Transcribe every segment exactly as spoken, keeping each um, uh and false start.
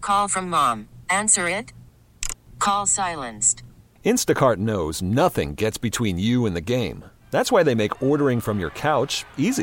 Call from mom. Answer it. Call silenced. Instacart knows nothing gets between you and the game. That's why they make ordering from your couch easy.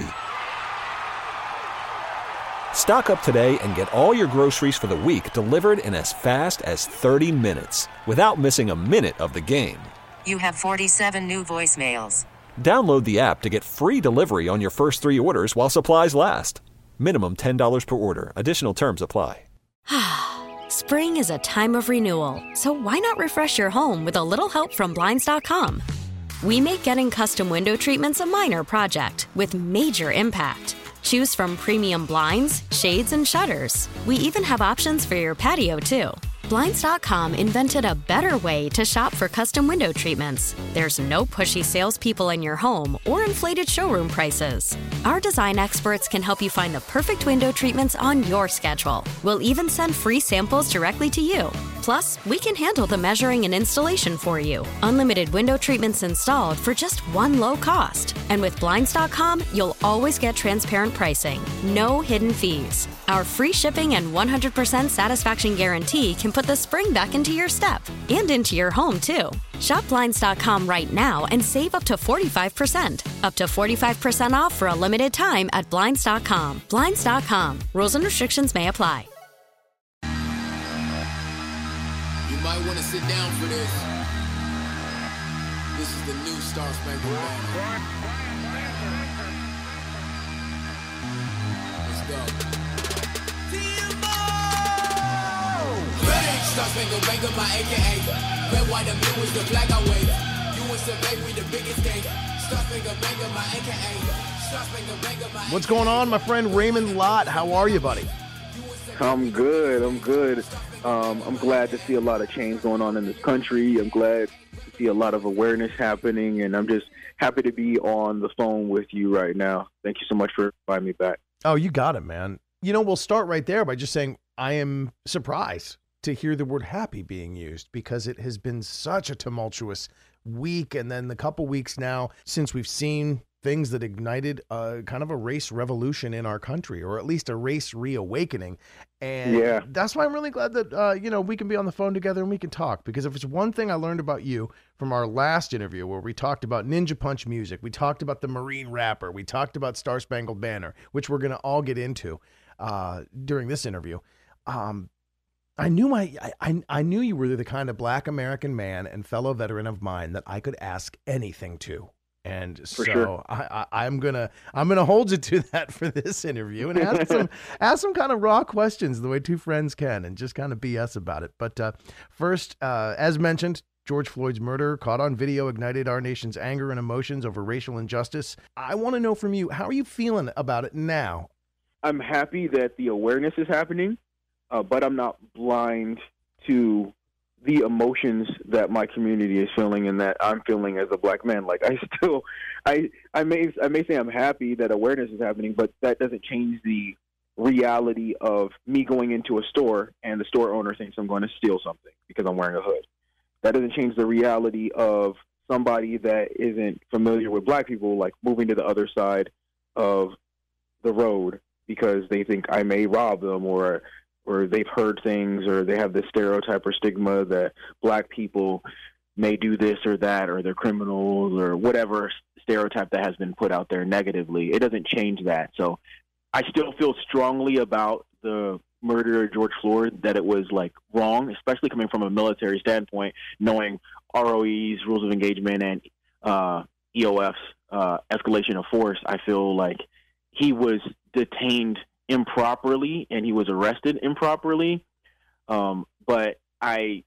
Stock up today and get all your groceries for the week delivered in as fast as thirty minutes without missing a minute of the game. You have forty-seven new voicemails. Download the app to get free delivery on your first three orders while supplies last. Minimum ten dollars per order. Additional terms apply. Spring is a time of renewal, so why not refresh your home with a little help from Blinds dot com? We make getting custom window treatments a minor project with major impact. Choose from premium blinds, shades, and shutters. We even have options for your patio, too. Blinds dot com invented a better way to shop for custom window treatments. There's no pushy salespeople in your home or inflated showroom prices. Our design experts can help you find the perfect window treatments on your schedule. We'll even send free samples directly to you. Plus, we can handle the measuring and installation for you. Unlimited window treatments installed for just one low cost. And with Blinds dot com, you'll always get transparent pricing. No hidden fees. Our free shipping and one hundred percent satisfaction guarantee can put the spring back into your step and into your home, too. Shop Blinds dot com right now and save up to forty-five percent. Up to forty-five percent off for a limited time at Blinds dot com. Blinds dot com. Rules and restrictions may apply. You might want to sit down for this. This is the new Star Spangled Banner. Let's go. Star Spangled Banner, my A K A. Red, white, and blue is the flag I wave. You and Survey, we the biggest gang. Star Spangled Banner, my A K A. Star Spangled Banner, my What's going on, my friend Raymond Lott? How are you, buddy? I'm good. I'm good. Um, I'm glad to see a lot of change going on in this country. I'm glad to see a lot of awareness happening, and I'm just happy to be on the phone with you right now. Thank you so much for inviting me back. Oh, you got it, man. You know, we'll start right there by just saying I am surprised to hear the word happy being used because it has been such a tumultuous week, and then the couple weeks now since we've seen things that ignited a kind of a race revolution in our country, or at least a race reawakening. And yeah. that's why I'm really glad that, uh, you know, we can be on the phone together and we can talk, because if it's one thing I learned about you from our last interview where we talked about Ninja Punch music, we talked about the Marine rapper, we talked about Star Spangled Banner, which we're going to all get into uh, during this interview. Um, I knew my, I, I knew you were the kind of Black American man and fellow veteran of mine that I could ask anything to. And for so sure. I, I, I'm gonna I'm gonna hold you to that for this interview and ask some ask some kind of raw questions the way two friends can, and just kind of B S about it. But uh, first, uh, as mentioned, George Floyd's murder, caught on video, ignited our nation's anger and emotions over racial injustice. I want to know from you, how are you feeling about it now? I'm happy that the awareness is happening, uh, but I'm not blind to the emotions that my community is feeling and that I'm feeling as a Black man. Like I still, I, I may, I may say I'm happy that awareness is happening, but that doesn't change the reality of me going into a store and the store owner thinks I'm going to steal something because I'm wearing a hood. That doesn't change the reality of somebody that isn't familiar with Black people, like moving to the other side of the road because they think I may rob them, or or they've heard things, or they have this stereotype or stigma that Black people may do this or that, or they're criminals, or whatever stereotype that has been put out there negatively. It doesn't change that. So I still feel strongly about the murder of George Floyd, that it was like wrong, especially coming from a military standpoint, knowing R O E's rules of engagement and uh, E O F's uh, escalation of force. I feel like he was detained improperly and he was arrested improperly. Um, but I,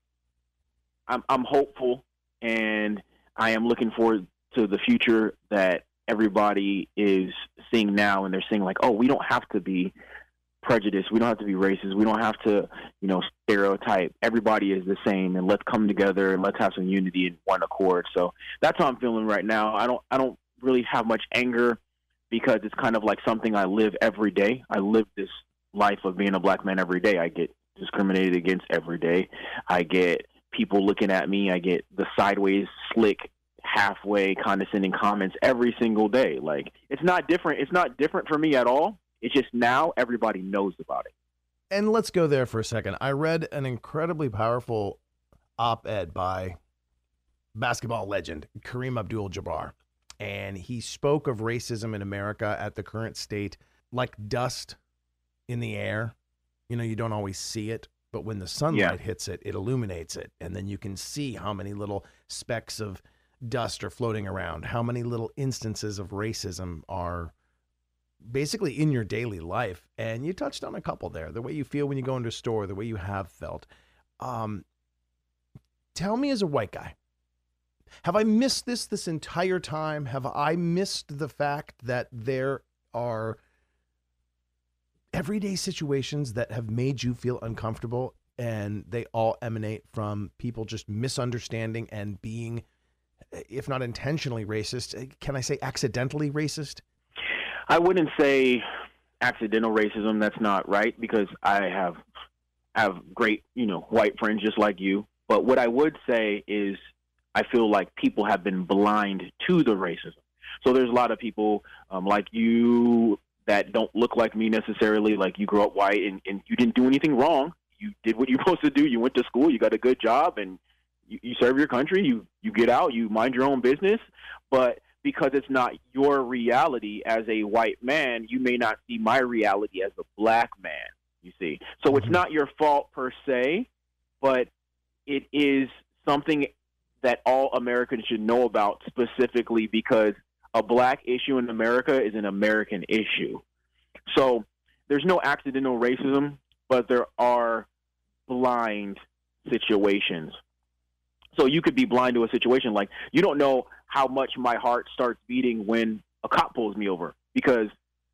I'm, I'm hopeful, and I am looking forward to the future that everybody is seeing now. And they're saying like, oh, we don't have to be prejudiced. We don't have to be racist. We don't have to, you know, stereotype. Everybody is the same, and let's come together and let's have some unity and one accord. So that's how I'm feeling right now. I don't, I don't really have much anger, because it's kind of like something I live every day. I live this life of being a Black man every day. I get discriminated against every day. I get people looking at me. I get the sideways, slick, halfway condescending comments every single day. Like, it's not different. It's not different for me at all. It's just now everybody knows about it. And let's go there for a second. I read an incredibly powerful op-ed by basketball legend Kareem Abdul-Jabbar, and he spoke of racism in America at the current state like dust in the air. You know, you don't always see it, but when the sunlight yeah. hits it, it illuminates it, and then you can see how many little specks of dust are floating around, how many little instances of racism are basically in your daily life. And you touched on a couple there, the way you feel when you go into a store, the way you have felt. Um, tell me, as a white guy, have I missed this this entire time? Have I missed the fact that there are everyday situations that have made you feel uncomfortable, and they all emanate from people just misunderstanding and being, if not intentionally racist, can I say accidentally racist? I wouldn't say accidental racism. That's not right, because I have have great, you know, white friends just like you. But what I would say is I feel like people have been blind to the racism. So there's a lot of people um, like you that don't look like me necessarily, like you grew up white and, and you didn't do anything wrong. You did what you're supposed to do. You went to school, you got a good job, and you, you serve your country. You, you get out, you mind your own business. But because it's not your reality as a white man, you may not see my reality as a black man, you see. So it's not your fault per se, but it is something that all Americans should know about, specifically because a black issue in America is an American issue. So there's no accidental racism, but there are blind situations. So you could be blind to a situation. Like, you don't know how much my heart starts beating when a cop pulls me over, because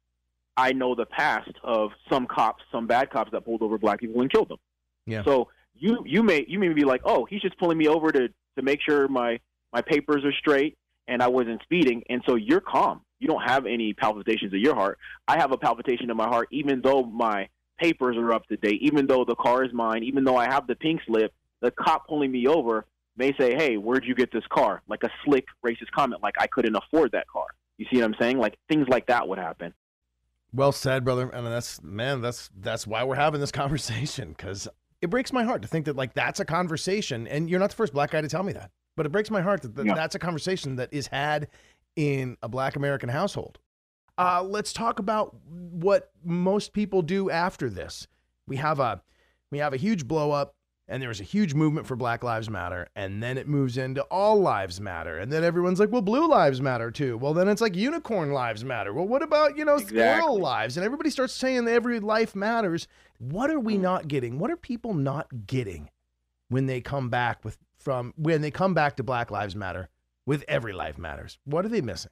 I know the past of some cops, some bad cops that pulled over black people and killed them. Yeah. So you you may you may be like, oh, he's just pulling me over to, to make sure my, my papers are straight and I wasn't speeding. And so you're calm. You don't have any palpitations of your heart. I have a palpitation in my heart, even though my papers are up to date, even though the car is mine, even though I have the pink slip. The cop pulling me over may say, hey, where'd you get this car? Like a slick racist comment, like I couldn't afford that car. You see what I'm saying? Like things like that would happen. Well said, brother. And that's, man, that's, that's why we're having this conversation, because it breaks my heart to think that, like, that's a conversation, and you're not the first black guy to tell me that, but it breaks my heart that, that yeah. that's a conversation that is had in a black American household. Uh, let's talk about what most people do after this. We have a, we have a huge blow up, and there was a huge movement for Black Lives Matter, and then it moves into All Lives Matter, and then everyone's like, well, Blue Lives Matter too. Well, then it's like Unicorn Lives Matter. Well, what about, you know, exactly. Squirrel Lives? And everybody starts saying every life matters. What are we not getting? What are people not getting when they come back with from when they come back to Black Lives Matter with Every Life Matters? What are they missing?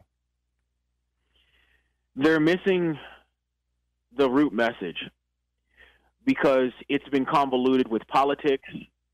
They're missing the root message, because it's been convoluted with politics,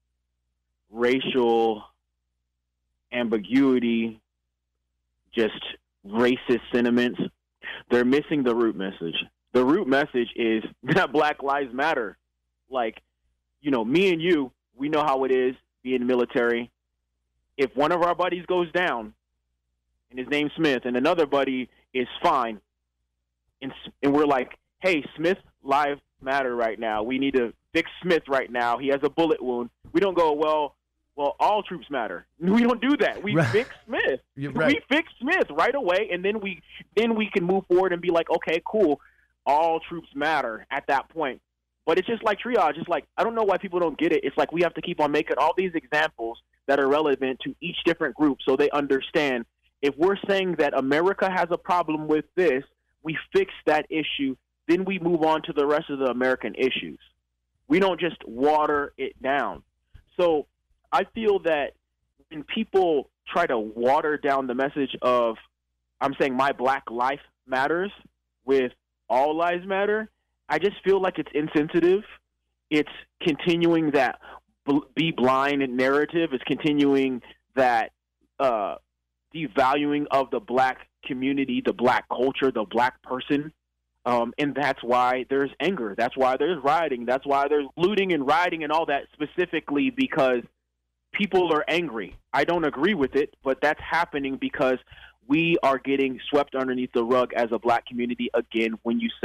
racial ambiguity, just racist sentiments. They're missing the root message. The root message is that Black Lives Matter. Like, you know, me and you, we know how it is being military. If one of our buddies goes down, and his name's Smith, and another buddy is fine, and, and we're like, hey, Smith, lives matter right now. We need to fix Smith right now. He has a bullet wound. We don't go, well, well, all troops matter. We don't do that. We right. fix Smith. Right. We fix Smith right away, and then we then we can move forward and be like, okay, cool. All troops matter at that point. But it's just like triage. It's like, I don't know why people don't get it. It's like we have to keep on making all these examples that are relevant to each different group so they understand. If we're saying that America has a problem with this, we fix that issue, then we move on to the rest of the American issues. We don't just water it down. So I feel that when people try to water down the message of, I'm saying my black life matters with all lives matter, I just feel like it's insensitive. It's continuing that bl- be blind narrative. It's continuing that uh, devaluing of the black community, the black culture, the black person. Um, and that's why there's anger. That's why there's rioting. That's why there's looting and rioting and all that, specifically because people are angry. I don't agree with it, but that's happening because we are getting swept underneath the rug as a black community again when you say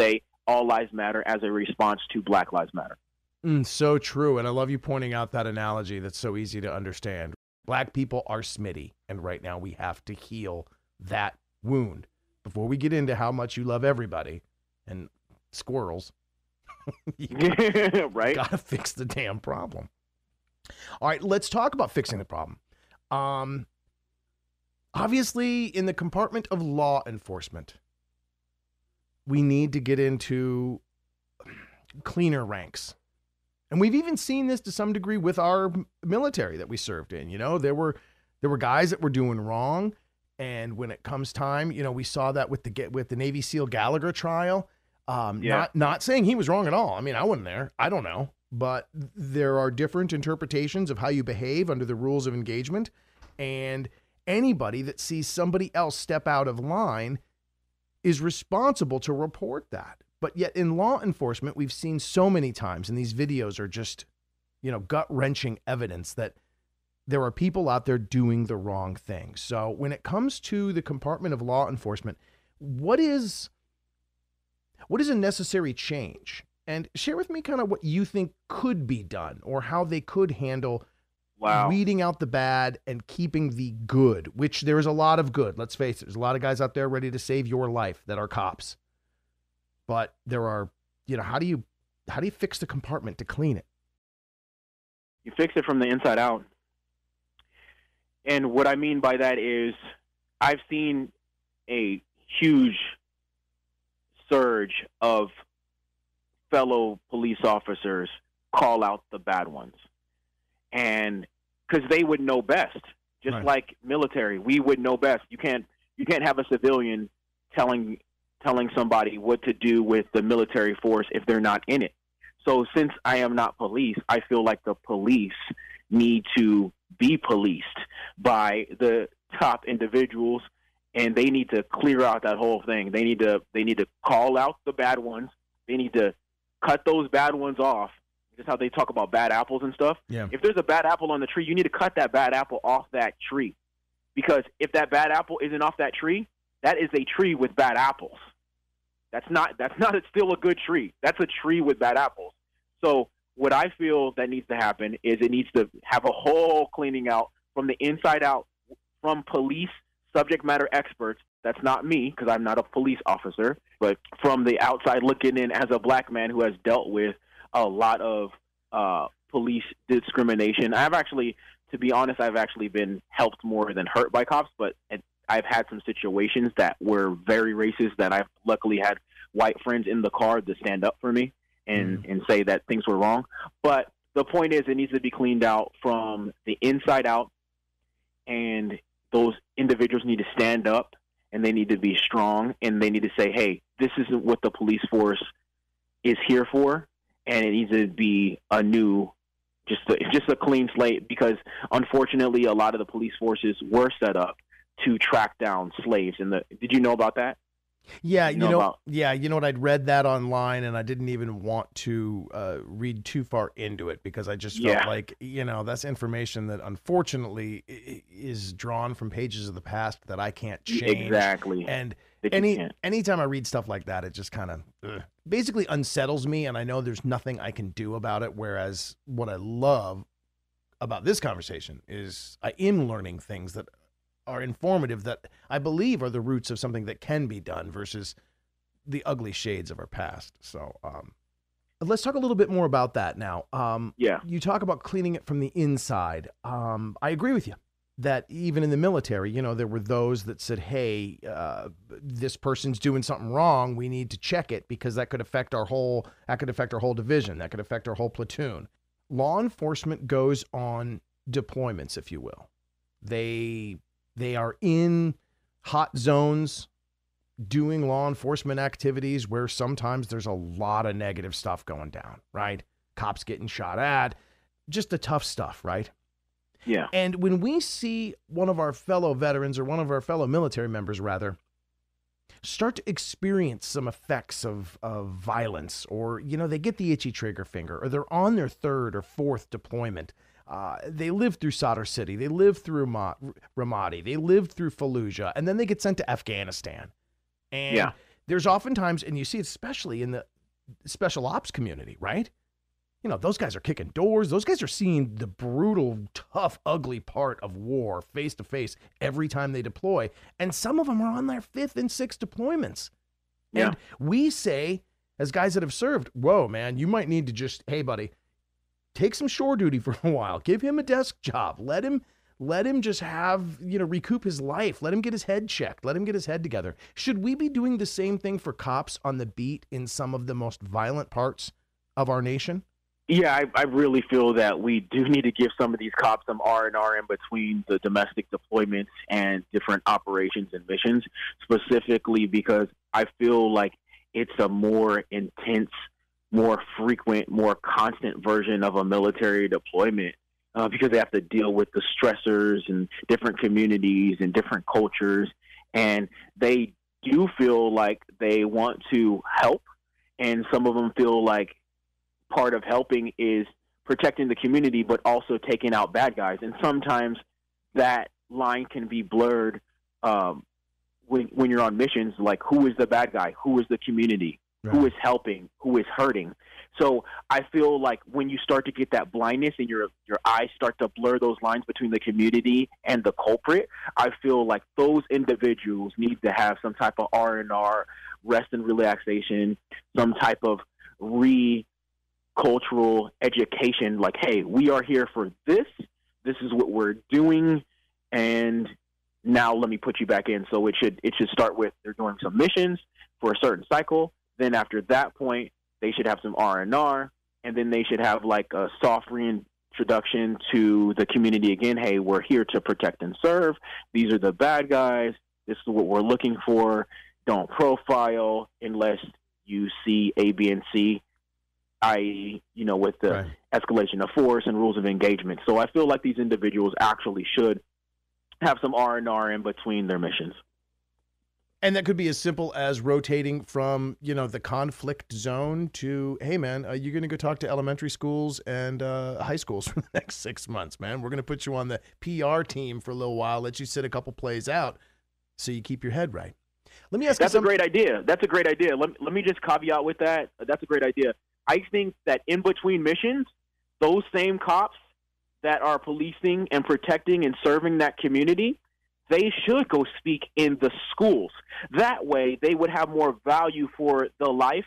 All Lives Matter as a response to Black Lives Matter. Mm, so true. And I love you pointing out that analogy that's so easy to understand. Black people are Smitty, and right now we have to heal that wound. Before we get into how much you love everybody and squirrels, you right? gotta fix the damn problem. All right, let's talk about fixing the problem. Um, obviously, in the compartment of law enforcement, we need to get into cleaner ranks. And we've even seen this to some degree with our military that we served in. You know, there were there were guys that were doing wrong. And when it comes time, you know, we saw that with the with the Navy SEAL Gallagher trial. Um, Yeah. Not not saying he was wrong at all. I mean, I wasn't there. I don't know. But there are different interpretations of how you behave under the rules of engagement. And anybody that sees somebody else step out of line is responsible to report that. But yet in law enforcement, we've seen so many times, and these videos are just, you know, gut-wrenching evidence that there are people out there doing the wrong thing. So when it comes to the compartment of law enforcement, what is what is a necessary change? And share with me kind of what you think could be done or how they could handle Wow. weeding out the bad and keeping the good, which there is a lot of good. Let's face it. There's a lot of guys out there ready to save your life that are cops. But there are, you know, how do you how do you fix the compartment to clean it? You fix it from the inside out. And what I mean by that is I've seen a huge surge of fellow police officers call out the bad ones. And because they would know best, just Right. like military, we would know best. You can't you can't have a civilian telling telling somebody what to do with the military force if they're not in it. So since I am not police, I feel like the police need to be policed by the top individuals, and they need to clear out that whole thing. They need to they need to call out the bad ones. They need to cut those bad ones off. Just how they talk about bad apples and stuff. Yeah. If there's a bad apple on the tree, you need to cut that bad apple off that tree. Because if that bad apple isn't off that tree, that is a tree with bad apples. That's not that's not it's still a good tree. That's a tree with bad apples. So what I feel that needs to happen is it needs to have a whole cleaning out from the inside out from police subject matter experts. That's not me because I'm not a police officer, but from the outside looking in as a black man who has dealt with a lot of uh, police discrimination. I've actually, to be honest, I've actually been helped more than hurt by cops, but I've had some situations that were very racist that I've luckily had white friends in the car to stand up for me and, mm. and say that things were wrong. But the point is it needs to be cleaned out from the inside out, and those individuals need to stand up, and they need to be strong, and they need to say, hey, this isn't what the police force is here for. And it needs to be a new, just a, just a clean slate, because unfortunately, a lot of the police forces were set up to track down slaves. And the did you know about that? Yeah, you, you know, know about, yeah, you know what? I'd read that online, and I didn't even want to uh, read too far into it because I just felt Yeah. like, you know, that's information that unfortunately i- is drawn from pages of the past that I can't change. exactly. And That you any can't. anytime I read stuff like that, it just kind of basically unsettles me, and I know there's nothing I can do about it. Whereas what I love about this conversation is I am learning things that are informative that I believe are the roots of something that can be done versus the ugly shades of our past. So um, let's talk a little bit more about that now. Um, Yeah. You talk about cleaning it from the inside. Um, I agree with you that even in the military, you know, there were those that said, hey, uh, this person's doing something wrong. We need to check it because that could affect our whole, that could affect our whole division. That could affect our whole platoon. Law enforcement goes on deployments, if you will. They, they are in hot zones doing law enforcement activities where sometimes there's a lot of negative stuff going down, right? Cops getting shot at, just the tough stuff, right? Yeah. And when we see one of our fellow veterans or one of our fellow military members, rather, start to experience some effects of, of violence, or, you know, they get the itchy trigger finger, or they're on their third or fourth deployment. Uh, they lived through Sadr City. They lived through Ma- Ramadi. They lived through Fallujah. And then they get sent to Afghanistan. And Yeah. there's oftentimes, and you see it especially in the special ops community, right? You know, those guys are kicking doors. Those guys are seeing the brutal, tough, ugly part of war face to face every time they deploy. And some of them are on their fifth and sixth deployments. Yeah. And we say, as guys that have served, whoa, man, you might need to just, hey, buddy, take some shore duty for a while. Give him a desk job. Let him let him just have, you know, recoup his life. Let him get his head checked. Let him get his head together. Should we be doing the same thing for cops on the beat in some of the most violent parts of our nation? Yeah, I, I really feel that we do need to give some of these cops some R and R in between the domestic deployments and different operations and missions, specifically because I feel like it's a more intense, more frequent, more constant version of a military deployment uh, because they have to deal with the stressors and different communities and different cultures. And they do feel like they want to help, and some of them feel like part of helping is protecting the community, but also taking out bad guys. And sometimes that line can be blurred um, when, when you're on missions, like who is the bad guy? Who is the community? Right. Who is helping? Who is hurting? So I feel like when you start to get that blindness and your your eyes start to blur those lines between the community and the culprit, I feel like those individuals need to have some type of R and R, rest and relaxation, some type of re cultural education, like, hey, we are here for this. This is what we're doing, and now let me put you back in. So it should it should start with they're doing some missions for a certain cycle. Then after that point, they should have some R and R, and then they should have like a soft reintroduction to the community again. Hey, we're here to protect and serve. These are the bad guys. This is what we're looking for. Don't profile unless you see A, B, and C. that is, you know, with the right. escalation of force and rules of engagement. So I feel like these individuals actually should have some R and R in between their missions. And that could be as simple as rotating from, you know, the conflict zone to, hey, man, uh, you're going to go talk to elementary schools and uh, high schools for the next six months, man. We're going to put you on the P R team for a little while, let you sit a couple plays out so you keep your head right. Let me ask That's you a great idea. That's a great idea. Let, let me just caveat with that. That's a great idea. I think that in between missions, those same cops that are policing and protecting and serving that community, they should go speak in the schools. That way, they would have more value for the life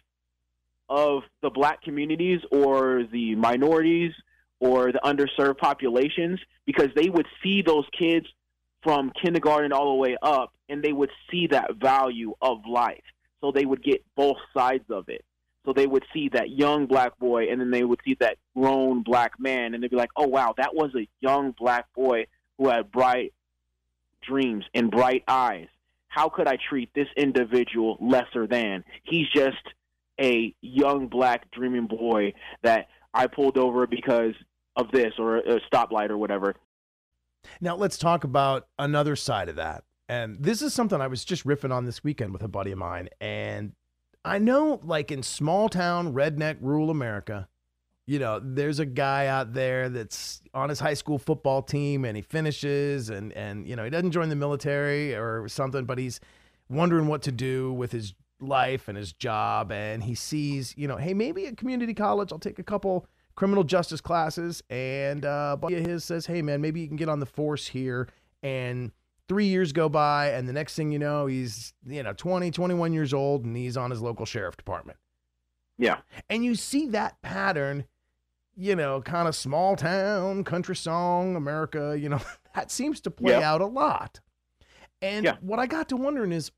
of the black communities or the minorities or the underserved populations, because they would see those kids from kindergarten all the way up, and they would see that value of life. So they would get both sides of it. So they would see that young black boy, and then they would see that grown black man, and they'd be like, oh, wow, that was a young black boy who had bright dreams and bright eyes. How could I treat this individual lesser than? He's just a young black dreaming boy that I pulled over because of this or a stoplight or whatever. Now let's talk about another side of that. And this is something I was just riffing on this weekend with a buddy of mine. And I know, like in small town, redneck, rural America, you know, there's a guy out there that's on his high school football team and he finishes and, and, you know, he doesn't join the military or something, but he's wondering what to do with his life and his job. And he sees, you know, hey, maybe at community college, I'll take a couple criminal justice classes. And uh, a buddy of his says, hey, man, maybe you can get on the force here. And three years go by, and the next thing you know, he's, you know, twenty, twenty-one years old, and he's on his local sheriff department. Yeah. And you see that pattern, you know, kind of small town, country song, America, you know, that seems to play yeah. out a lot. And yeah. what I got to wondering is,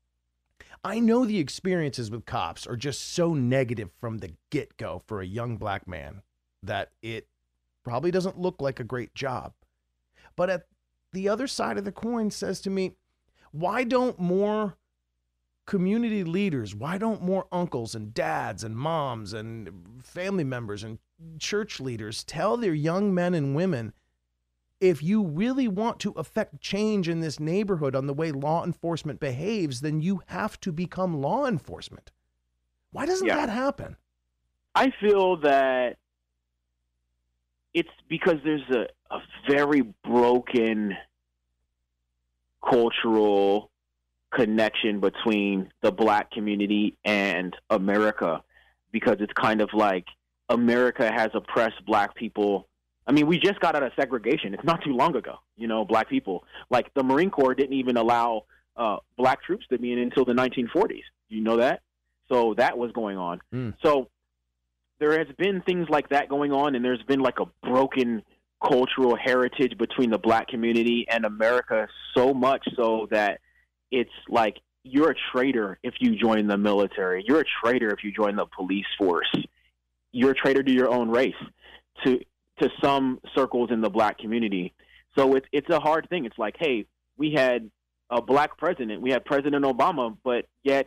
I know the experiences with cops are just so negative from the get-go for a young black man that it probably doesn't look like a great job. But at the other side of the coin says to me, why don't more community leaders, why don't more uncles and dads and moms and family members and church leaders tell their young men and women, if you really want to affect change in this neighborhood on the way law enforcement behaves, then you have to become law enforcement? Why doesn't yeah. that happen? I feel that it's because there's a, a very broken cultural connection between the black community and America because it's kind of like America has oppressed black people. I mean, we just got out of segregation. It's not too long ago, you know, black people. Like the Marine Corps didn't even allow uh, black troops to be in until the nineteen forties. You know that? So that was going on. Mm. So there has been things like that going on, and there's been like a broken cultural heritage between the black community and America, so much so that it's like you're a traitor if you join the military. You're a traitor if you join the police force. You're a traitor to your own race, to to some circles in the black community. So it's it's a hard thing. It's like, hey, we had a black president. We had President Obama, but yet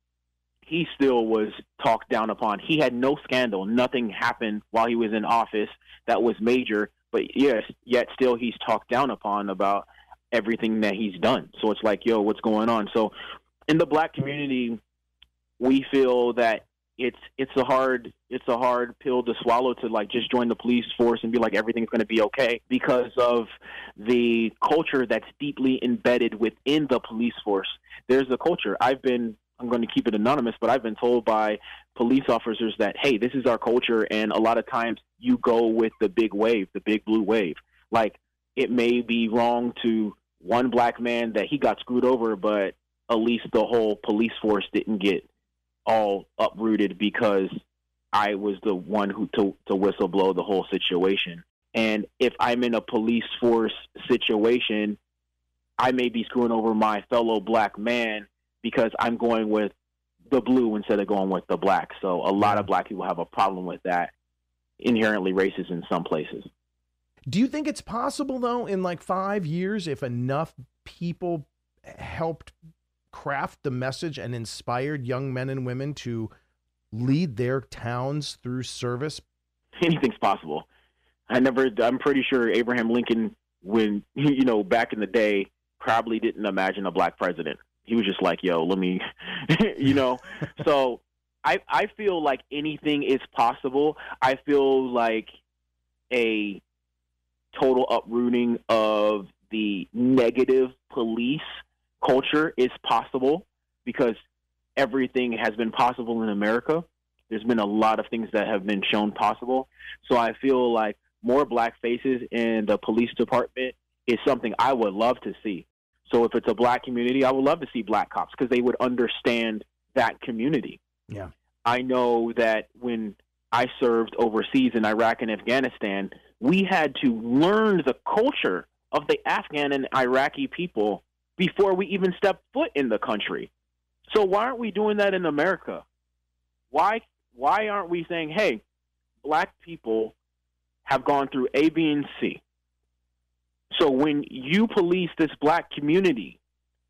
he still was talked down upon. He had no scandal. Nothing happened while he was in office that was major, but yes, yet still he's talked down upon about everything that he's done. So it's like, yo, what's going on? So in the black community, we feel that it's it's a hard it's a hard pill to swallow to like just join the police force and be like everything's going to be okay because of the culture that's deeply embedded within the police force. There's a culture. I've been I'm going to keep it anonymous, but I've been told by police officers that, hey, this is our culture, and a lot of times you go with the big wave, the big blue wave. Like, it may be wrong to one black man that he got screwed over, but at least the whole police force didn't get all uprooted because I was the one who to, to whistleblow the whole situation. And if I'm in a police force situation, I may be screwing over my fellow black man because I'm going with the blue instead of going with the black. So a lot of black people have a problem with that, inherently racist in some places. Do you think it's possible, though, in like five years, if enough people helped craft the message and inspired young men and women to lead their towns through service? Anything's possible. I never, I'm pretty sure Abraham Lincoln, when, you know, back in the day, probably didn't imagine a black president. He was just like, yo, let me, you know. So I I feel like anything is possible. I feel like a total uprooting of the negative police culture is possible because everything has been possible in America. There's been a lot of things that have been shown possible. So I feel like more black faces in the police department is something I would love to see. So if it's a black community, I would love to see black cops because they would understand that community. Yeah. I know that when I served overseas in Iraq and Afghanistan, we had to learn the culture of the Afghan and Iraqi people before we even stepped foot in the country. So why aren't we doing that in America? Why why aren't we saying, hey, black people have gone through A, B, and C. So when you police this black community,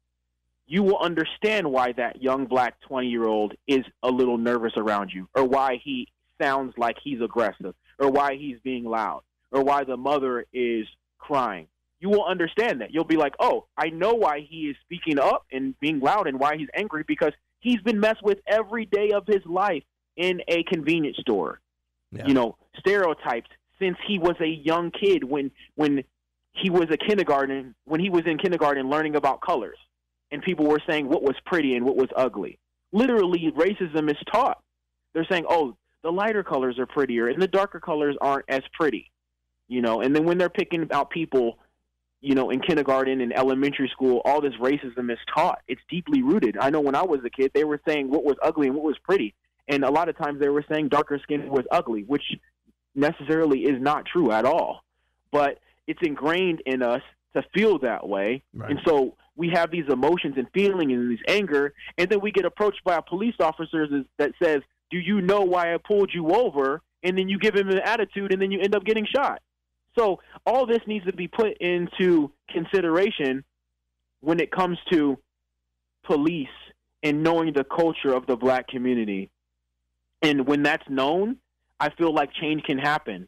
you will understand why that young black twenty-year-old is a little nervous around you, or why he sounds like he's aggressive, or why he's being loud, or why the mother is crying. You will understand that. You'll be like, oh, I know why he is speaking up and being loud and why he's angry, because he's been messed with every day of his life in a convenience store. Yeah. You know, stereotypes since he was a young kid when when he was a kindergarten, when he was in kindergarten learning about colors, and people were saying what was pretty and what was ugly. Literally, racism is taught. They're saying, oh, the lighter colors are prettier and the darker colors aren't as pretty. You know, and then when they're picking out people, you know, in kindergarten and elementary school, all this racism is taught. It's deeply rooted. I know when I was a kid, they were saying what was ugly and what was pretty. And a lot of times they were saying darker skin was ugly, which necessarily is not true at all. But it's ingrained in us to feel that way. Right. And so we have these emotions and feelings and this anger, and then we get approached by a police officer that says, do you know why I pulled you over? And then you give him an attitude, and then you end up getting shot. So all this needs to be put into consideration when it comes to police and knowing the culture of the black community. And when that's known, I feel like change can happen.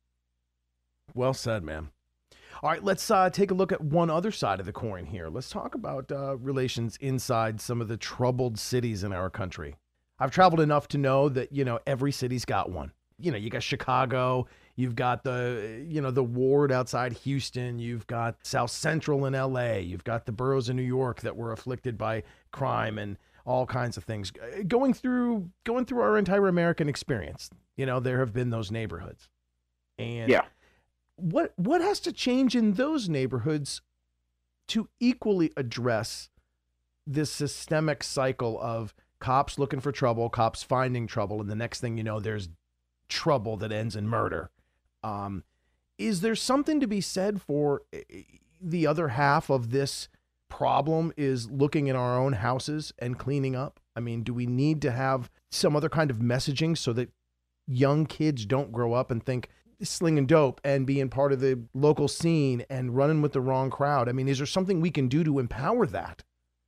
Well said, man. All right, let's uh, take a look at one other side of the coin here. Let's talk about uh, relations inside some of the troubled cities in our country. I've traveled enough to know that, you know, every city's got one. You know, you got Chicago, you've got the, you know, the ward outside Houston, you've got South Central in L A, you've got the boroughs in New York that were afflicted by crime and all kinds of things. Going through going through our entire American experience, you know, there have been those neighborhoods. And Yeah. what what has to change in those neighborhoods to equally address this systemic cycle of cops looking for trouble, cops finding trouble, and the next thing you know, there's trouble that ends in murder? Um, is there something to be said for the other half of this problem is looking in our own houses and cleaning up? I mean, do we need to have some other kind of messaging so that young kids don't grow up and think slinging dope and being part of the local scene and running with the wrong crowd? I mean, is there something we can do to empower that?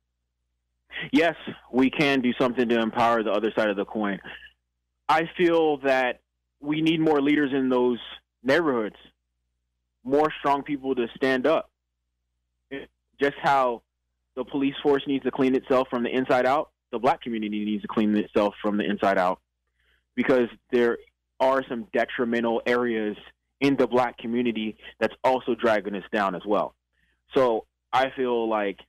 Yes, we can do something to empower the other side of the coin. I feel that we need more leaders in those neighborhoods, more strong people to stand up. Just how the police force needs to clean itself from the inside out, the black community needs to clean itself from the inside out, because there are some detrimental areas in the black community that's also dragging us down as well. So I feel like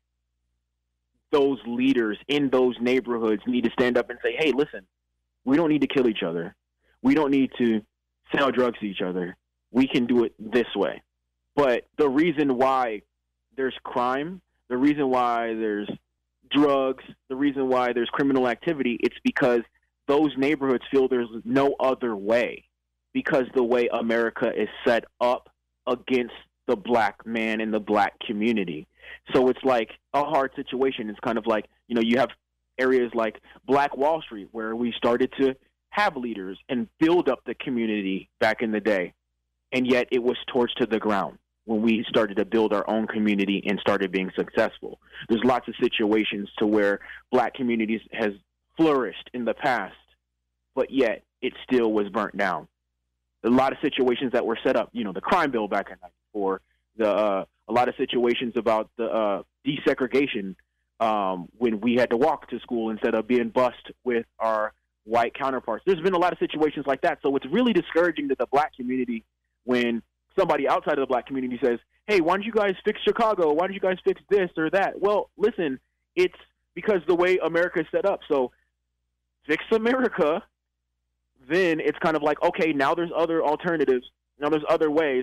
those leaders in those neighborhoods need to stand up and say, hey, listen, we don't need to kill each other. We don't need to sell drugs to each other. We can do it this way. But the reason why there's crime, the reason why there's drugs, the reason why there's criminal activity, it's because those neighborhoods feel there's no other way, because the way America is set up against the black man and the black community. So it's like a hard situation. It's kind of like, you know, you have areas like Black Wall Street where we started to have leaders and build up the community back in the day. And yet it was torched to the ground when we started to build our own community and started being successful. There's lots of situations to where black communities has flourished in the past, but yet it still was burnt down. A lot of situations that were set up, you know, the crime bill back in ninety-four, the uh, a lot of situations about the uh, desegregation um, when we had to walk to school instead of being bused with our white counterparts. There's been a lot of situations like that. So it's really discouraging to the black community when somebody outside of the black community says, hey, why don't you guys fix Chicago? Why don't you guys fix this or that? Well, listen, it's because the way America is set up. So fix America, then it's kind of like, okay, now there's other alternatives. Now there's other ways.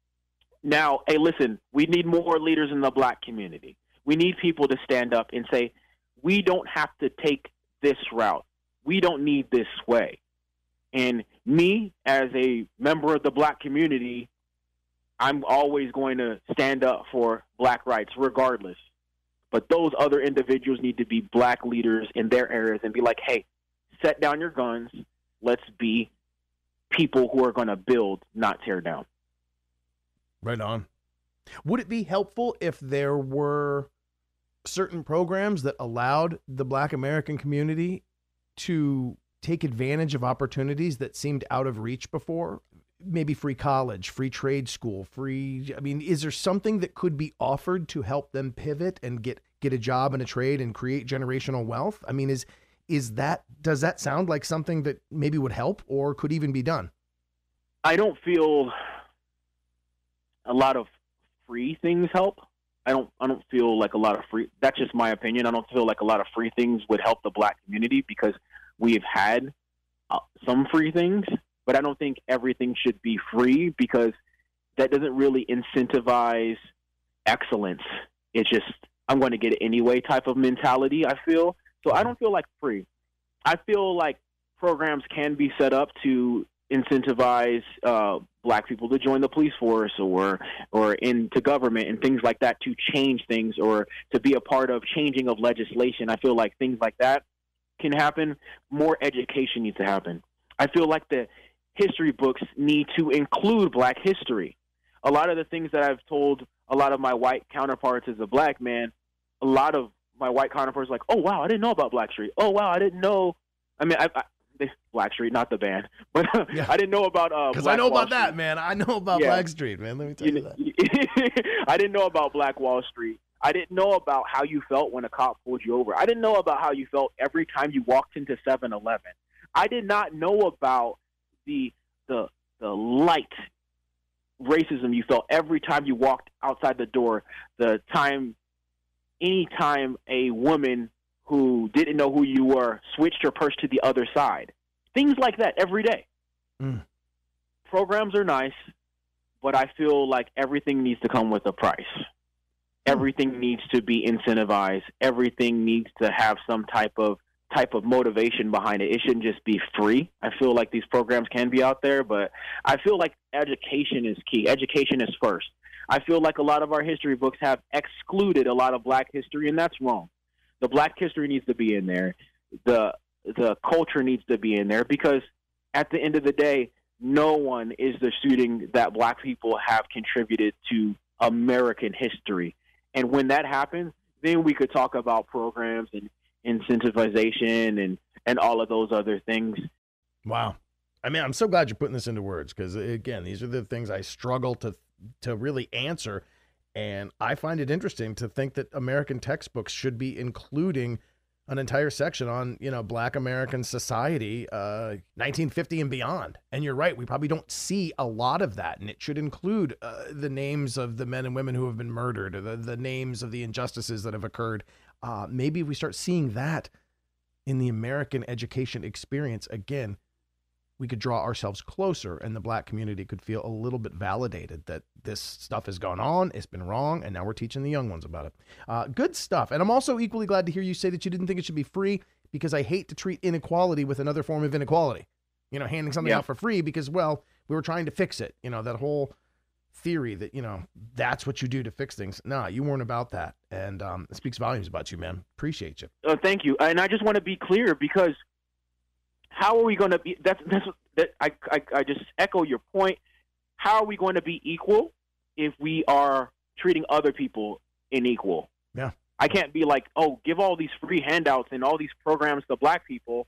Now, hey, listen, we need more leaders in the black community. We need people to stand up and say, we don't have to take this route. We don't need this way. And me, as a member of the black community, I'm always going to stand up for black rights regardless. But those other individuals need to be black leaders in their areas and be like, hey, set down your guns. Let's be people who are going to build, not tear down. Right on. Would it be helpful if there were certain programs that allowed the black American community to take advantage of opportunities that seemed out of reach before? Maybe free college, free trade school, free, I mean, is there something that could be offered to help them pivot and get, get a job in a trade and create generational wealth? I mean, is, is that, does that sound like something that maybe would help or could even be done? I don't feel a lot of free things help. I don't, I don't feel like a lot of free, that's just my opinion. I don't feel like a lot of free things would help the black community because we've had uh, some free things. But I don't think everything should be free because that doesn't really incentivize excellence. It's just, I'm going to get it anyway type of mentality, I feel. So I don't feel like free. I feel like programs can be set up to incentivize uh, black people to join the police force or or into government and things like that to change things or to be a part of changing of legislation. I feel like things like that can happen. More education needs to happen. I feel like the history books need to include black history. A lot of the things that I've told a lot of my white counterparts as a black man, a lot of my white counterparts are like, oh, wow, I didn't know about Blackstreet. Oh, wow, I didn't know. I mean, I, I, Blackstreet, not the band, but yeah. I didn't know about uh, Because Black I know Wall about that, Street. man. I know about Yeah. Blackstreet, man. Let me tell you, You, that. I didn't know about Black Wall Street. I didn't know about how you felt when a cop pulled you over. I didn't know about how you felt every time you walked into seven eleven. I did not know about the the the light racism you felt every time you walked outside the door. The time, any time a woman who didn't know who you were switched your purse to the other side. Things like that every day. Mm. Programs are nice, but I feel like everything needs to come with a price. Everything needs to be incentivized. Everything needs to have some type of type of motivation behind it. It shouldn't just be free. I feel like these programs can be out there, but I feel like education is key. Education is first. I feel like a lot of our history books have excluded a lot of black history, and that's wrong. The black history needs to be in there. The the culture needs to be in there, because at the end of the day, no one is disputing that black people have contributed to American history. And when that happens, then we could talk about programs and incentivization and, and all of those other things. Wow. I mean, I'm so glad you're putting this into words, because, again, these are the things I struggle to to really answer. And I find it interesting to think that American textbooks should be including an entire section on, you know, Black American society, uh, nineteen fifty and beyond. And you're right. We probably don't see a lot of that. And it should include uh, the names of the men and women who have been murdered, or the, the names of the injustices that have occurred. Uh, maybe if we start seeing that in the American education experience, again, we could draw ourselves closer, and the black community could feel a little bit validated that this stuff has gone on, it's been wrong, and now we're teaching the young ones about it. Uh, good stuff. And I'm also equally glad to hear you say that you didn't think it should be free, because I hate to treat inequality with another form of inequality. You know, handing something yeah. out for free because, well, we were trying to fix it. You know, that whole theory that, you know, that's what you do to fix things. Nah, you weren't about that. And um, it speaks volumes about you, man. Appreciate you. Uh, thank you. And I just want to be clear, because how are we going to be? That's that's that. I, I I just echo your point. How are we going to be equal if we are treating other people unequal? Yeah. I can't be like, oh, give all these free handouts and all these programs to black people,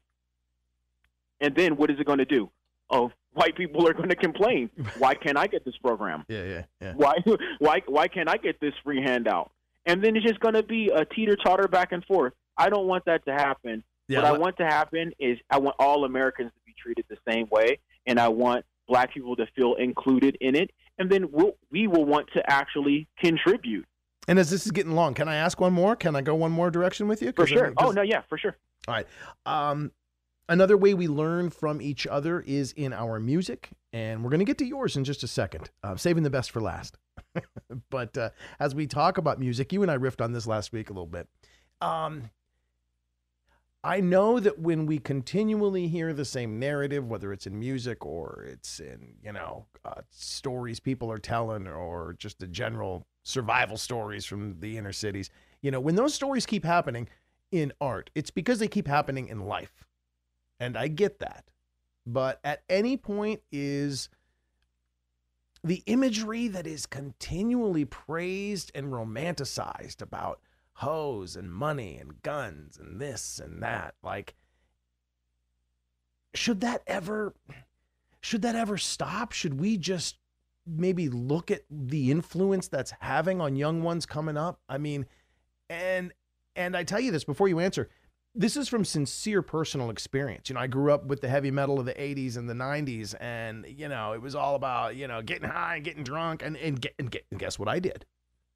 and then what is it going to do? Oh, white people are going to complain. Why can't I get this program? Yeah, yeah, yeah. Why why why can't I get this free handout? And then it's just going to be a teeter-totter back and forth. I don't want that to happen. Yeah, what I but- want to happen is I want all Americans to be treated the same way, and I want black people to feel included in it, and then we'll, we will want to actually contribute. And as this is getting long, can I ask one more? Can I go one more direction with you? For 'Cause I sure. mean, 'cause- Oh, no, yeah, for sure. All right. Um, another way we learn from each other is in our music, and we're going to get to yours in just a second. Uh, saving the best for last. But uh, as we talk about music, you and I riffed on this last week a little bit. Um, I know that when we continually hear the same narrative, whether it's in music or it's in, you know, uh, stories people are telling, or just the general survival stories from the inner cities, you know, when those stories keep happening in art, it's because they keep happening in life. And I get that. But at any point, is the imagery that is continually praised and romanticized about hoes and money and guns and this and that, like, should that ever should that ever stop? Should we just maybe look at the influence that's having on young ones coming up? I mean, and and I tell you this before you answer, this is from sincere personal experience. You know, I grew up with the heavy metal of the eighties and the nineties, and, you know, it was all about, you know, getting high and getting drunk, and and, get, and, get, and guess what I did?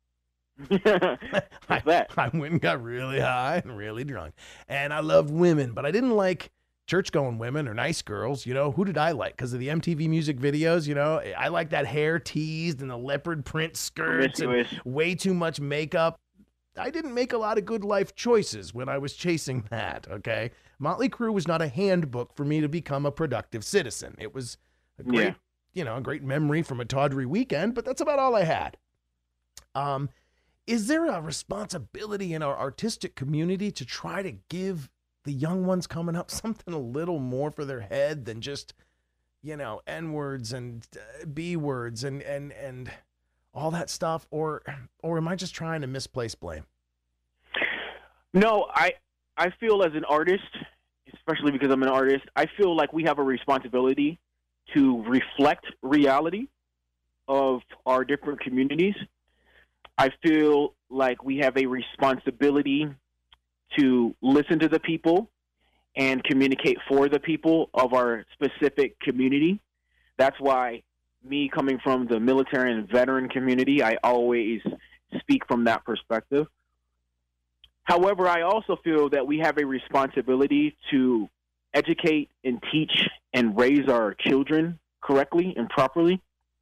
I, that? I went and got really high and really drunk. And I loved women, but I didn't like church-going women or nice girls. You know, who did I like? Because of the M T V music videos, you know, I like that hair teased and the leopard print skirts and way too much makeup. I didn't make a lot of good life choices when I was chasing that, okay? Motley Crue was not a handbook for me to become a productive citizen. It was a great, Yeah. you know, a great memory from a tawdry weekend, but that's about all I had. Um, Is there a responsibility in our artistic community to try to give the young ones coming up something a little more for their head than just, you know, N-words and uh, B-words and, and, and all that stuff? Or, or am I just trying to misplace blame? No, I I feel as an artist, especially because I'm an artist, I feel like we have a responsibility to reflect reality of our different communities. I feel like we have a responsibility to listen to the people and communicate for the people of our specific community. That's why me coming from the military and veteran community, I always speak from that perspective. However, I also feel that we have a responsibility to educate and teach and raise our children correctly and properly.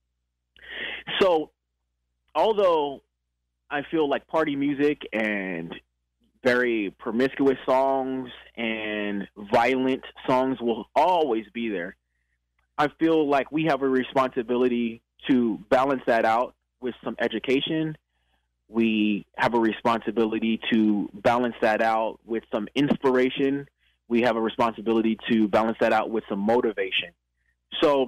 So, although I feel like party music and very promiscuous songs and violent songs will always be there, I feel like we have a responsibility to balance that out with some education. We have a responsibility to balance that out with some inspiration. We have a responsibility to balance that out with some motivation. So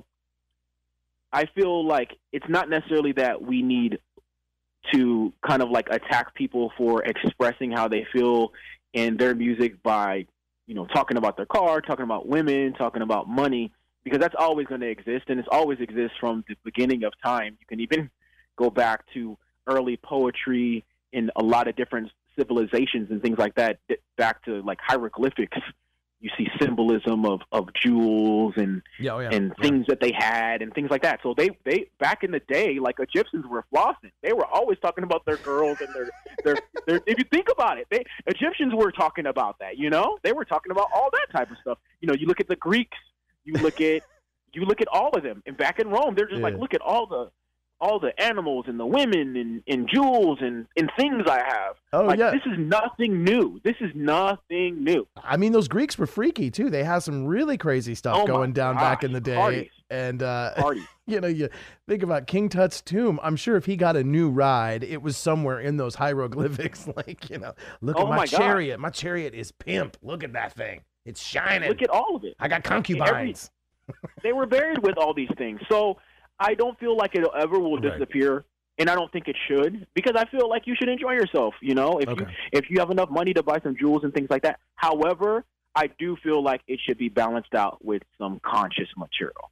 I feel like it's not necessarily that we need to kind of like attack people for expressing how they feel in their music by, you know, talking about their car, talking about women, talking about money, because that's always going to exist, and it's always exists from the beginning of time. You can even go back to early poetry in a lot of different civilizations and things like that, back to like hieroglyphics. You see symbolism of, of jewels and yeah, oh yeah, and yeah. things that they had and things like that. So they, they back in the day, like Egyptians were flossing. They were always talking about their girls and their, their, their if you think about it, they Egyptians were talking about that, you know? They were talking about all that type of stuff. You know, you look at the Greeks, you look at you look at all of them. And back in Rome, they're just yeah. like, look at all the all the animals and the women and, and jewels and, and things I have. Oh, like, yeah. This is nothing new. This is nothing new. I mean, those Greeks were freaky, too. They had some really crazy stuff Oh, going my down gosh. back in the day. Parties. And, uh, Parties. you know, you think about King Tut's tomb. I'm sure if he got a new ride, it was somewhere in those hieroglyphics. Like, you know, look Oh, at my, my God. chariot. My chariot is pimp. Look at that thing. It's shining. Look at all of it. I got concubines. Every, they were buried with all these things. So I don't feel like it ever will Right. disappear, and I don't think it should, because I feel like you should enjoy yourself, you know, if Okay. you if you have enough money to buy some jewels and things like that. However, I do feel like it should be balanced out with some conscious material.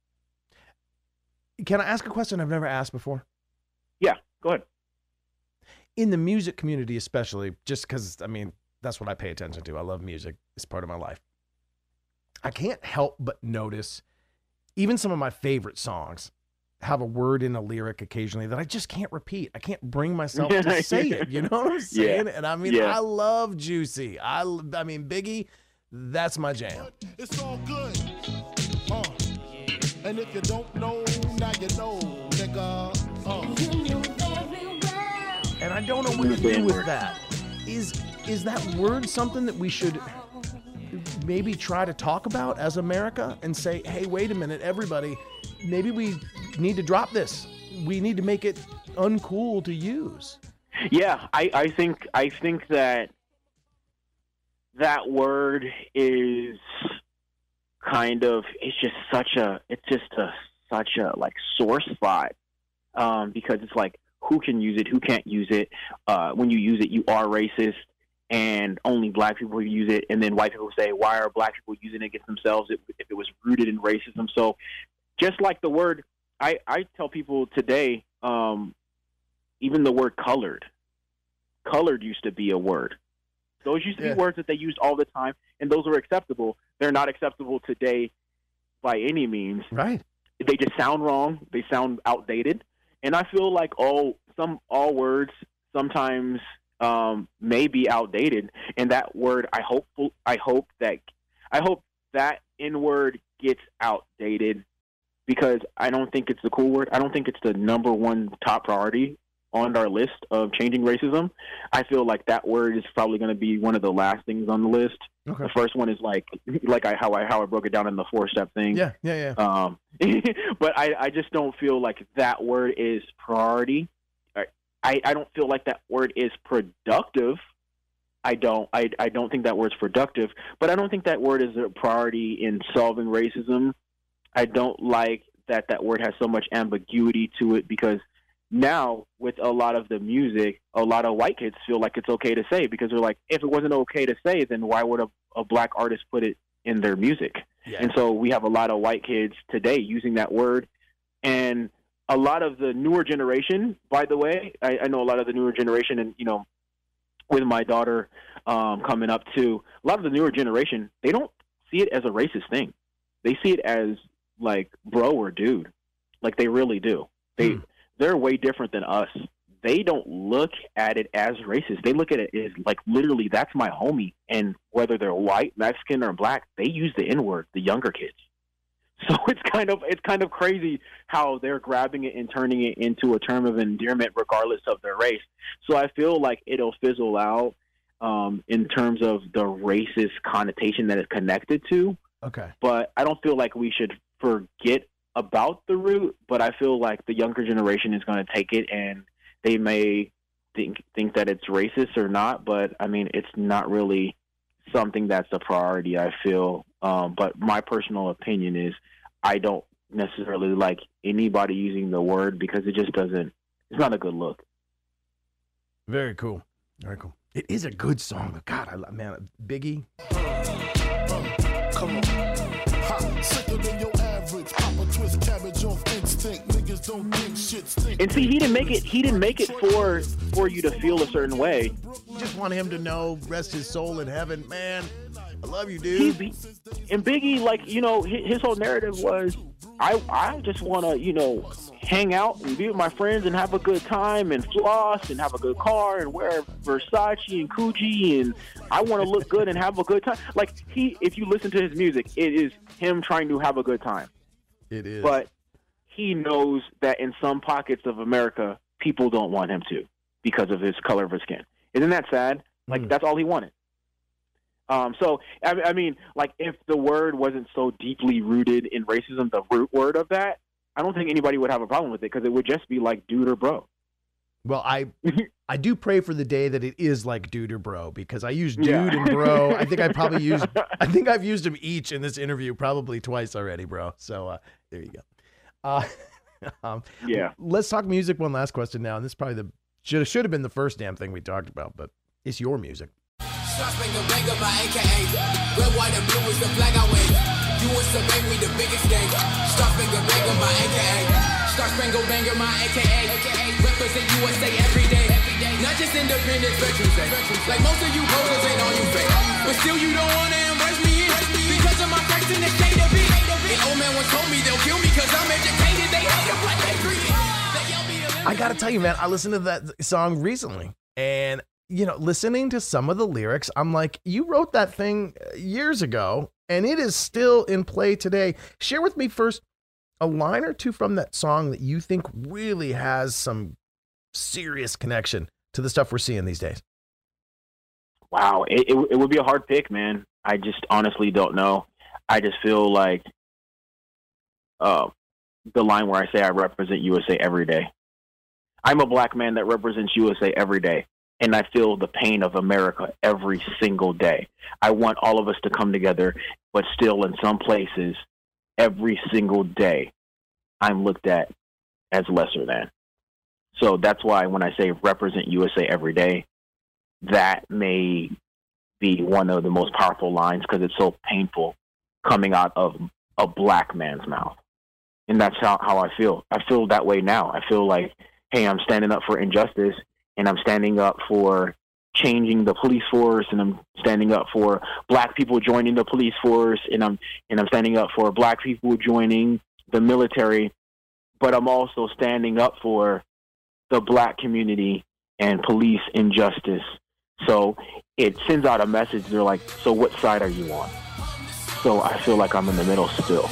Can I ask a question I've never asked before? Yeah, go ahead. In the music community especially, just because, I mean, that's what I pay attention to. I love music. It's part of my life. I can't help but notice even some of my favorite songs have a word in a lyric occasionally that I just can't repeat. I can't bring myself to say it. You know what I'm saying? Yeah. And I mean, Yeah. I love Juicy. I, I mean, Biggie, that's my jam. It's all good. Uh. And if you don't know, now you know, nigga. Uh. And I don't know what to do with that. Is is that word something that we should maybe try to talk about as America and say, hey, wait a minute, everybody, maybe we need to drop this. We need to make it uncool to use. Yeah, I, I think I think that that word is kind of it's just such a it's just a such a like sore spot um, because it's like who can use it, who can't use it. Uh, when you use it, you are racist, and only black people use it. And then white people say, why are black people using it against themselves if, if it was rooted in racism? So just like the word, I, I tell people today, um, even the word colored, colored used to be a word. Those used to Yeah. be words that they used all the time, and those were acceptable. They're not acceptable today by any means. Right. They just sound wrong. They sound outdated. And I feel like all some all words sometimes um, may be outdated. And that word, I hope, I hope that I hope that N word gets outdated, because I don't think it's the cool word. I don't think it's the number one top priority on our list of changing racism. I feel like that word is probably going to be one of the last things on the list. Okay. The first one is like like I how I how I broke it down in the four step thing. Yeah, yeah, yeah. Um, but I, I just don't feel like that word is priority. I, I don't feel like that word is productive. I don't I, I don't think that word's productive, but I don't think that word is a priority in solving racism. I don't like that that word has so much ambiguity to it, because now with a lot of the music, a lot of white kids feel like it's okay to say, because they're like, if it wasn't okay to say, then why would a, a black artist put it in their music? Yeah. And so we have a lot of white kids today using that word. And a lot of the newer generation, by the way, I, I know a lot of the newer generation, and, you know, with my daughter um, coming up too, a lot of the newer generation, they don't see it as a racist thing. They see it as like bro or dude. Like they really do. They, Hmm. They're way different than us. they don't look at it as racist. They look at it as like literally that's my homie, and whether they're white, Mexican, or black, they use the N-word, the younger kids. So it's kind of it's kind of crazy how they're grabbing it and turning it into a term of endearment regardless of their race. So I feel like it'll fizzle out um, in terms of the racist connotation that it's connected to. Okay. But I don't feel like we should forget about the root, but I feel like the younger generation is going to take it, and they may think think that it's racist or not, but I mean, it's not really something that's a priority, I feel. Um, but my personal opinion is I don't necessarily like anybody using the word because it just doesn't, it's not a good look. Very cool. Very cool. It is a good song. God, I love, man, Biggie. Come on. Hot, sicker than your average. Papa twist cabbage off instinct. Niggas don't think shit stink. And see, he didn't make it. He didn't make it for for you to feel a certain way. You just want him to know, rest his soul in heaven, man. I love you, dude. He, and Biggie, like, you know, his, his whole narrative was, I I just want to, you know, hang out and be with my friends and have a good time and floss and have a good car and wear Versace and Gucci, and I want to look good and have a good time. Like, he, if you listen to his music, it is him trying to have a good time. It is. But he knows that in some pockets of America, people don't want him to because of his color of his skin. Isn't that sad? Like, mm. that's all he wanted. Um, so, I, I mean, like, if the word wasn't so deeply rooted in racism, the root word of that, I don't think anybody would have a problem with it because it would just be like dude or bro. Well, I I do pray for the day that it is like dude or bro, because I use dude Yeah. and bro. I think I probably used, I think I've used them each in this interview probably twice already, bro. So uh, there you go. Uh, um, Yeah. Let's talk music. One last question now, and this is probably the should should have been the first damn thing we talked about, but it's your music. Star Spangled Banner, my A K A. Red, white, and blue is the flag I wave. You and Survey, we the biggest gang. Star Spangled Banner, my A K A. Star Spangled Banner, my A K A. Represent U S A every day. Not just Independence Veterans Day. Like most of you voters ain't on you fake. But still you don't want to embrace me in. Because of my facts in the state of it. And old man once told me they'll kill me because I'm educated. They hate it, but they treat it. They yell me a I gotta tell you, man, I listened to that song recently, and you know, listening to some of the lyrics, I'm like, you wrote that thing years ago, and it is still in play today. Share with me first a line or two from that song that you think really has some serious connection to the stuff we're seeing these days. Wow, it, it it would be a hard pick, man. I just honestly don't know. I just feel like uh, the line where I say I represent U S A every day. I'm a black man that represents U S A every day. And I feel the pain of America every single day. I want all of us to come together, but still in some places, every single day, I'm looked at as lesser than. So that's why when I say represent U S A every day, that may be one of the most powerful lines because it's so painful coming out of a black man's mouth. And that's how, how I feel. I feel that way now. I feel like, hey, I'm standing up for injustice. And I'm standing up for changing the police force, and I'm standing up for black people joining the police force, and I'm and I'm standing up for black people joining the military. But I'm also standing up for the black community and police injustice. So it sends out a message. They're like, so what side are you on? So I feel like I'm in the middle still.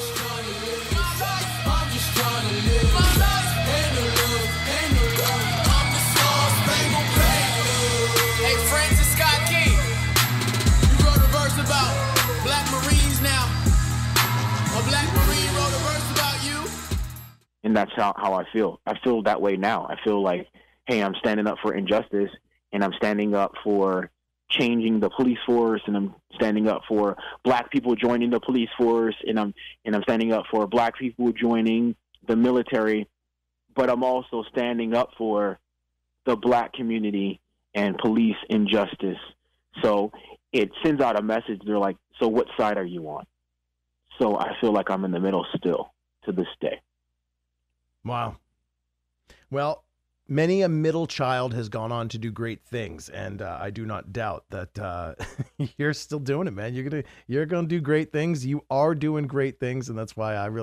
And that's how, how I feel. I feel that way now. I feel like, hey, I'm standing up for injustice, and I'm standing up for changing the police force, and I'm standing up for black people joining the police force, and I'm and I'm standing up for black people joining the military. But I'm also standing up for the black community and police injustice. So it sends out a message. They're like, so what side are you on? So I feel like I'm in the middle still to this day. Wow. Well, many a middle child has gone on to do great things, and uh, I do not doubt that uh, you're still doing it, man. You're gonna you're gonna do great things. You are doing great things, and that's why I really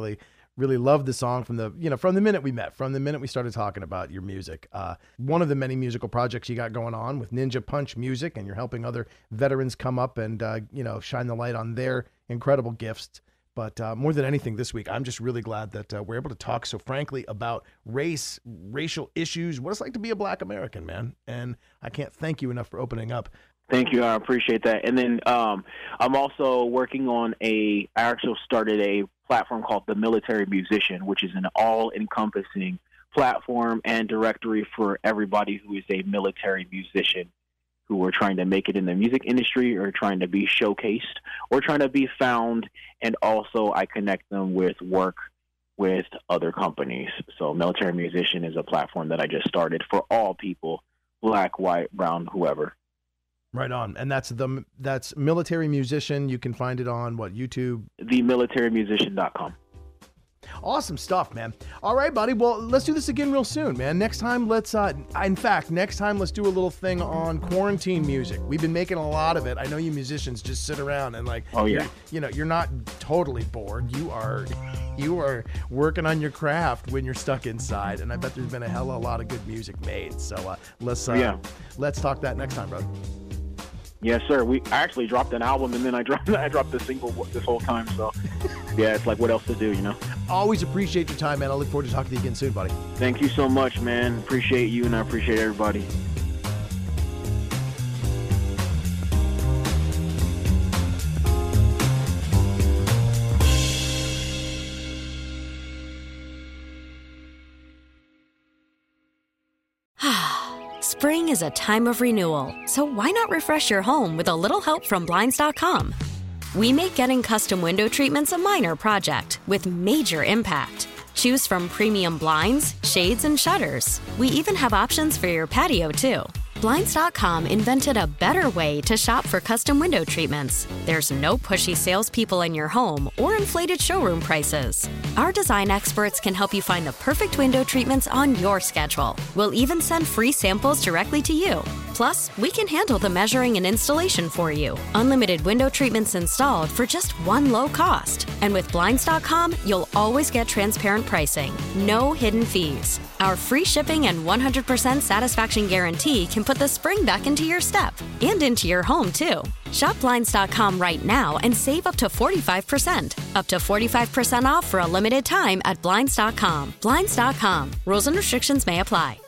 really loved the song from the, you know, from the minute we met, from the minute we started talking about your music. Uh, one of the many musical projects you got going on with Ninja Punch Music, and you're helping other veterans come up and, uh, you know, shine the light on their incredible gifts. But uh, more than anything this week, I'm just really glad that uh, we're able to talk so frankly about race, racial issues, what it's like to be a Black American, man. And I can't thank you enough for opening up. Thank you. I appreciate that. And then um, I'm also working on a, I actually started a platform called The Military Musician, which is an all-encompassing platform and directory for everybody who is a military musician, who are trying to make it in the music industry or trying to be showcased or trying to be found. And also I connect them with work with other companies. So Military Musician is a platform that I just started for all people, Black, white, brown, whoever. Right on. And that's the that's Military Musician. You can find it on what, YouTube? the military musician dot com. Awesome stuff, man. All right, buddy. Well, let's do this again real soon, man. Next time, let's, uh, in fact, next time, let's do a little thing on quarantine music. We've been making a lot of it. I know you musicians just sit around and like, oh, yeah. You know, you're not totally bored. You are, you are working on your craft when you're stuck inside. And I bet there's been a hell of a lot of good music made. So uh, let's, uh, yeah. let's talk that next time, brother. Yes, sir. We I actually dropped an album, and then I dropped I dropped the single this whole time. So, yeah, it's like, what else to do, you know? Always appreciate your time, man. I look forward to talking to you again soon, buddy. Thank you so much, man. Appreciate you, and I appreciate everybody. Spring is a time of renewal, so why not refresh your home with a little help from Blinds dot com? We make getting custom window treatments a minor project with major impact. Choose from premium blinds, shades, and shutters. We even have options for your patio, too. Blinds dot com invented a better way to shop for custom window treatments. There's no pushy salespeople in your home or inflated showroom prices. Our design experts can help you find the perfect window treatments on your schedule. We'll even send free samples directly to you. Plus, we can handle the measuring and installation for you. Unlimited window treatments installed for just one low cost. And with Blinds dot com, you'll always get transparent pricing. No hidden fees. Our free shipping and one hundred percent satisfaction guarantee can put the spring back into your step and into your home, too. Shop Blinds dot com right now and save up to forty-five percent. Up to forty-five percent off for a limited time at Blinds dot com. Blinds dot com. Rules and restrictions may apply.